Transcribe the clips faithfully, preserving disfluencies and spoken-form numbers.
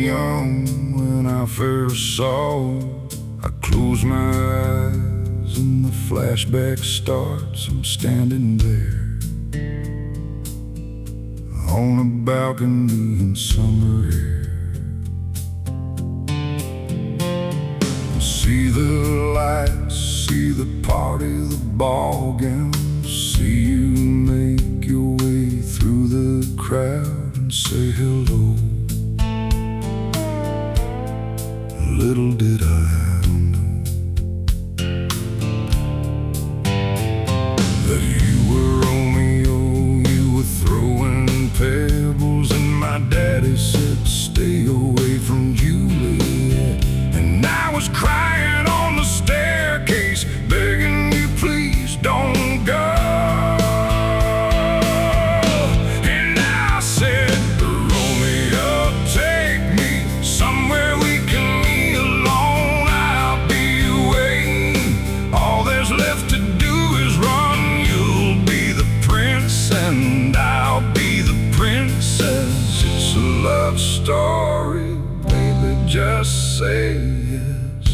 young when I first saw. I close my eyes and the flashback starts. I'm standing there on a balcony in summer air. See the lights, see the party, the ball gowns. See you make your way through the crowd and say hello. Little did I know that you were Romeo. You were throwing pebbles and my daddy said stay away from Juliet. And I was crying on the staircase, begging you please don't go. And I said, Romeo, take me somewhere we can be alone. I'll be waiting. All there's left to do is run. You'll be the prince and I'll be the princess. It's a love story, baby, just say yes.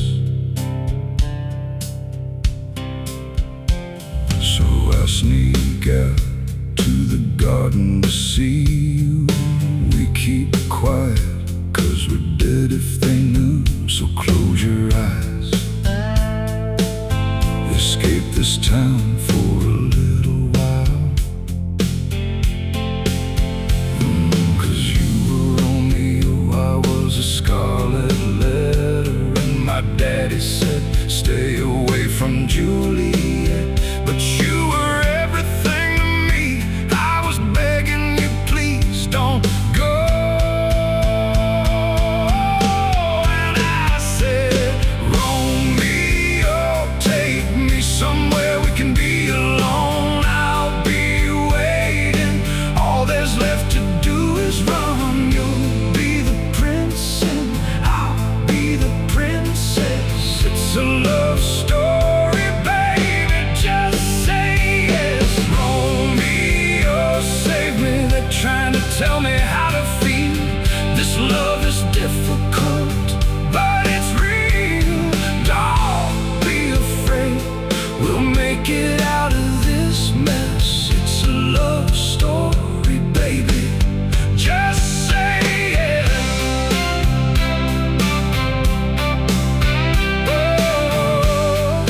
So I sneak out to the garden to see you. We keep quiet, cause we're dead if they knew. So close your eyes, escape this town for a little while. mm, Cause you were Romeo, I was a scarlet letter. And my daddy said stay away from Juliet. But you were everything to me. I was begging you please don't go. And I said, Romeo, take me somewhere we can be alone. I'll be waiting. All there's left to do is run. You'll be the prince and I'll be the princess. It's a love story, baby, just say yes. Romeo, save me. They're trying to tell me how to feel. This love is difficult, but it's real. Don't be afraid, we'll make it out of this mess. It's a love story, baby, just say yes. Oh.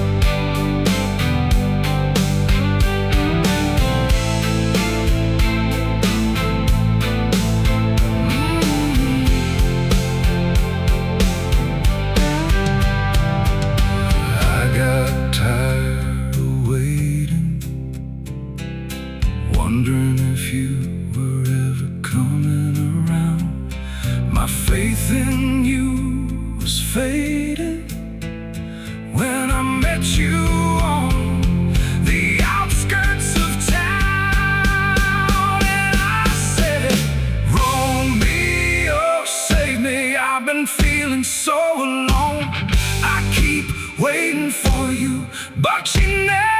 I got tired of waiting, wondering if you were ever coming around. My faith in you was fading when I met you on the outskirts of town. And I said, Romeo, save me. I've been feeling so alone. I keep waiting for you, but you never